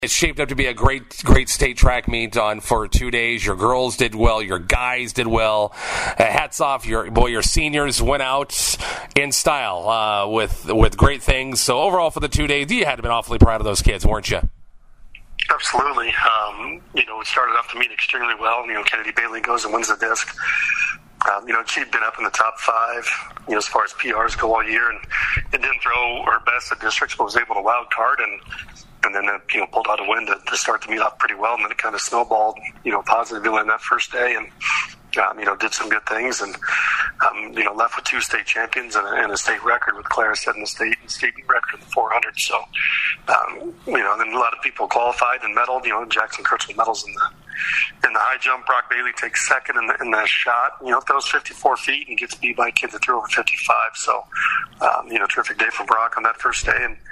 It's shaped up to be a great state track meet for 2 days. Your girls did well. Your guys did well. Hats off. Your seniors went out in style with great things. So overall for the 2 days, you had to have been awfully proud of those kids, weren't you? Absolutely. We started off the meet extremely well. Kennedy Bailey goes and wins the disc. She'd been up in the top 5, as far as PRs go all year, and it didn't throw her best at districts, but was able to wild card and then pulled out a win to start the meet off pretty well, and then it kind of snowballed, positively in that first day, and did some good things, and left with 2 state champions and a state record, with Clara setting the state record in the 400. So, then a lot of people qualified and medaled. Jackson Kurtz medals in the high jump. Brock Bailey takes second in the shot. Throws 54 feet and gets beat by a kid that threw over 55. So, terrific day for Brock on that first day, and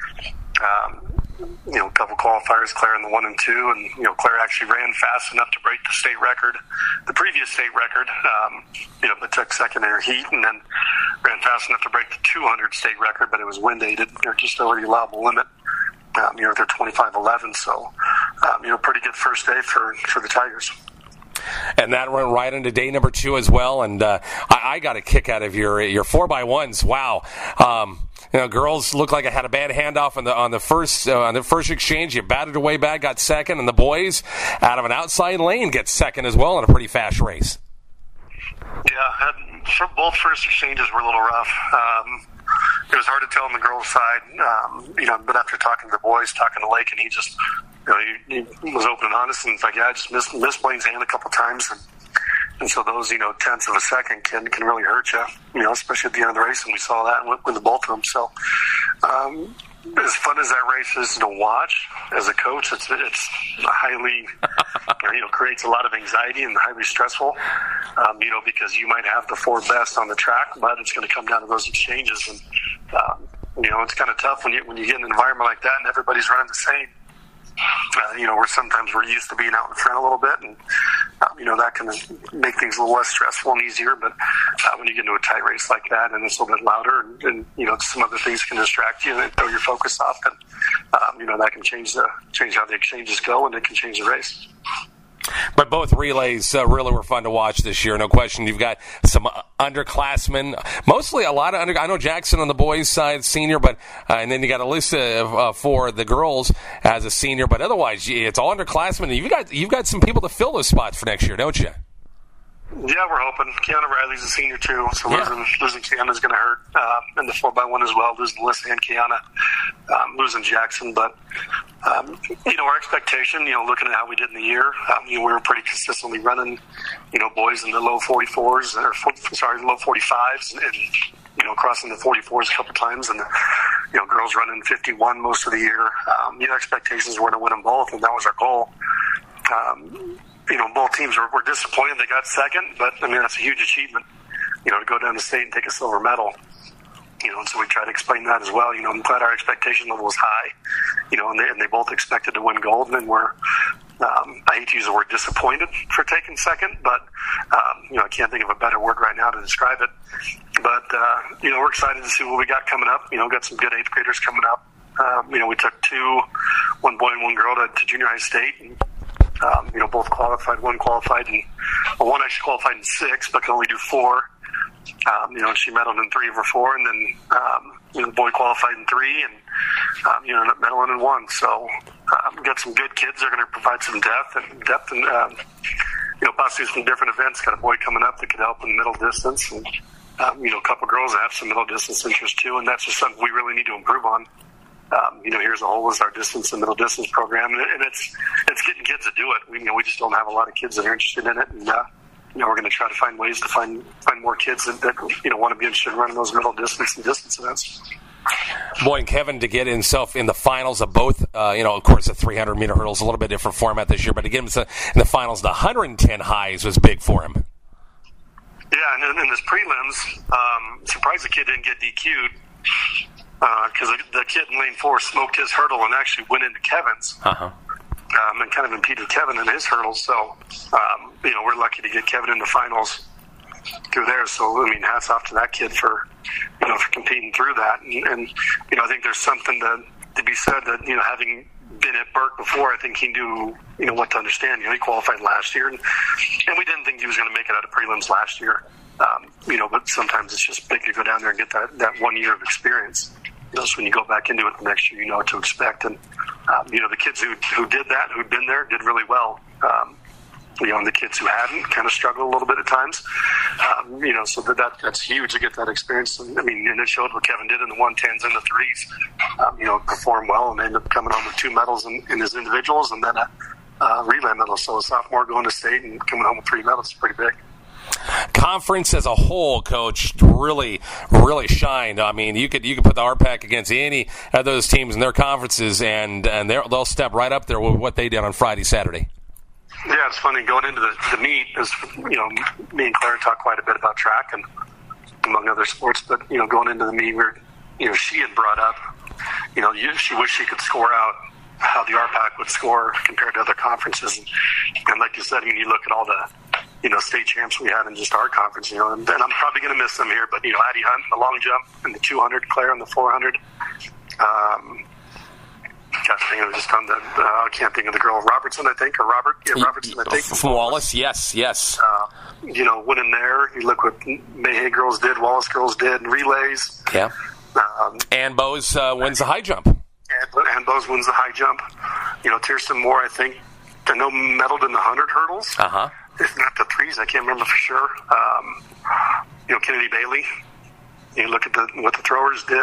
a couple qualifiers, Claire in the 1 and 2, and Claire actually ran fast enough to break the previous state record, but took second in her heat, and then ran fast enough to break the 200 state record, but it was wind aided. They're just over the allowable limit. They're 25-11, so pretty good first day for the Tigers. And that went right into day number 2 as well. And I got a kick out of your 4x1s. Wow. Girls looked like I had a bad handoff on the first exchange. You batted away bad, got second, and the boys out of an outside lane get second as well in a pretty fast race. Yeah, both first exchanges were a little rough. It was hard to tell on the girls' side, but after talking to the boys, talking to Lake, and he just, he was open and honest, and it's like, I just missed Blaine's hand a couple times, and so those, tenths of a second can really hurt you, especially at the end of the race, and we saw that with the both of them. So, as fun as that race is to watch, as a coach, it's highly, creates a lot of anxiety and highly stressful, because you might have the 4 best on the track, but it's going to come down to those exchanges, and it's kind of tough when you get in an environment like that and everybody's running the same. Where sometimes we're used to being out in front a little bit, and that can make things a little less stressful and easier. But when you get into a tight race like that, and it's a little bit louder, and some other things can distract you and throw your focus off, and that can change how the exchanges go, and it can change the race. But both relays really were fun to watch this year, no question. You've got some underclassmen, mostly a lot of I know Jackson on the boys' side, senior, but and then you got Alyssa for the girls as a senior. But otherwise, it's all underclassmen. And you've got some people to fill those spots for next year, don't you? Yeah, we're hoping. Kiana Riley's a senior too, so losing Kiana's going to hurt. And the 4x1 as well, losing Alyssa and Kiana, losing Jackson. But our expectation, looking at how we did in the year, we were pretty consistently running, boys in the low 44s low 45s, and crossing the 44s a couple times, and girls running 51 most of the year. Expectations were to win them both, and that was our goal. Both teams were disappointed they got second, but that's a huge achievement, to go down to state and take a silver medal. And so we try to explain that as well. I'm glad our expectation level was high, and they both expected to win gold, and we're, I hate to use the word disappointed for taking second, but, I can't think of a better word right now to describe it. But, we're excited to see what we got coming up. Got some good 8th graders coming up. We took 2, one boy and one girl to junior high state, and, both qualified. One qualified, and one actually qualified in 6, but could only do 4. She medaled in 3 of her 4, and then the boy qualified in 3, and ended up medaling in 1. So we got some good kids. They're going to provide some depth, and possibly some different events. Got a boy coming up that could help in the middle distance, and a couple girls that have some middle distance interest too, and that's just something we really need to improve on. Here's a whole is our distance and middle distance program, and it's getting kids to do it. We just don't have a lot of kids that are interested in it, and we're going to try to find ways to find more kids that want to be interested in running those middle distance and distance events. Boy, and Kevin to get himself in the finals of both, of course, the 300-meter hurdle is a little bit different format this year, but to get him in the finals, the 110 highs was big for him. Yeah, and in his prelims, surprised the kid didn't get DQ'd. Because the kid in lane 4 smoked his hurdle and actually went into Kevin's, and kind of impeded Kevin in his hurdle. So, we're lucky to get Kevin in the finals through there. So, hats off to that kid for competing through that. And I think there's something to be said that, having been at Burke before, I think he knew, what to understand. He qualified last year, and we didn't think he was going to make it out of prelims last year. But sometimes it's just big to go down there and get that 1 year of experience. So when you go back into it the next year, you know what to expect. And, the kids who did that, who'd been there, did really well. And the kids who hadn't kind of struggled a little bit at times. So that's huge to get that experience. And it showed what Kevin did in the 110s and the threes. Performed well and ended up coming home with 2 medals in his individuals and then a relay medal. So a sophomore going to state and coming home with 3 medals is pretty big. Conference as a whole, Coach, really, really shined. You could put the RPAC against any of those teams in their conferences, and they'll step right up there with what they did on Friday, Saturday. Yeah, it's funny going into the meet. As me and Claire talked quite a bit about track and among other sports, but going into the meet, she had brought up, she wished she could score out how the RPAC would score compared to other conferences, and like you said, you look at all the state champs we had in just our conference, and I'm probably going to miss them here, but Addie Hunt in the long jump and the 200, Claire in the 400. I can't think of the girl Robertson, I think, or Robert. Yeah, Robertson, I think. From Wallace, yes. Winning there. You look what Mayhay girls did, Wallace girls did, relays. Yeah. Ann Bowes wins the high jump. Ann Bowes wins the high jump. Kirsten Moore, I think, medaled in the 100 hurdles. Uh-huh. If not the threes, I can't remember for sure. Kennedy Bailey. You look at what the throwers did.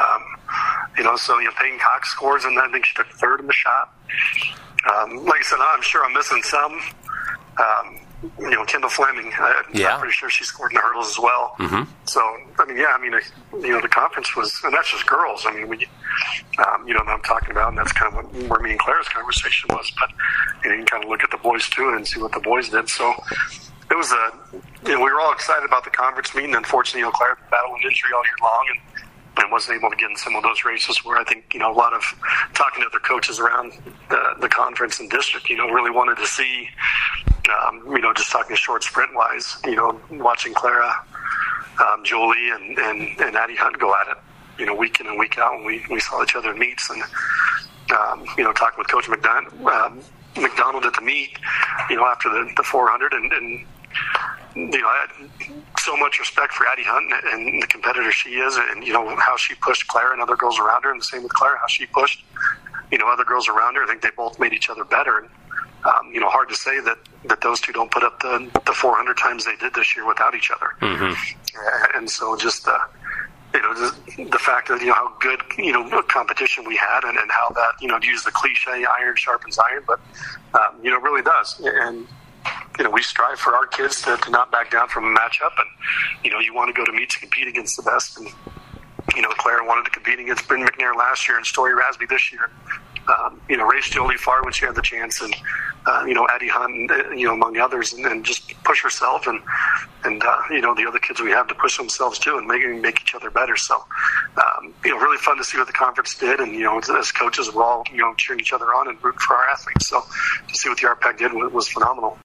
Peyton Cox scores, and I think she took 3rd in the shot. Like I said, I'm sure I'm missing some. Kendall Fleming. I'm pretty sure she scored in the hurdles as well. Mm-hmm. So, the conference was, and that's just girls. I'm talking about, and that's kind of where me and Claire's conversation was. But you can kind of look at the boys too and see what the boys did. So it was we were all excited about the conference meeting. Unfortunately, Claire battled an injury all year long and wasn't able to get in some of those races where I think, a lot of talking to other coaches around the conference and district, really wanted to see, just talking short sprint wise, watching Clara, Jolie and Addie Hunt go at it, week in and week out. And we saw each other in meets and, talking with Coach McDonald at the meet, after the 400 and I had so much respect for Addie Hunt and the competitor she is, and how she pushed Claire and other girls around her, and the same with Claire, how she pushed other girls around her. I think they both made each other better, and hard to say that those two don't put up the 400 times they did this year without each other. Mm-hmm. And so just the fact that how good competition we had, and how that to use the cliche, iron sharpens iron, but really does. And we strive for our kids to not back down from a matchup, and you want to go to meets and compete against the best. And Claire wanted to compete against Bryn McNair last year and Story Rasby this year. Race Jolie Farr when she had the chance, and Addie Hunt, among others, and just push herself, and the other kids we have to push themselves too, and make each other better. So really fun to see what the conference did, and as coaches we're all cheering each other on and rooting for our athletes. So to see what the RPAC did was phenomenal.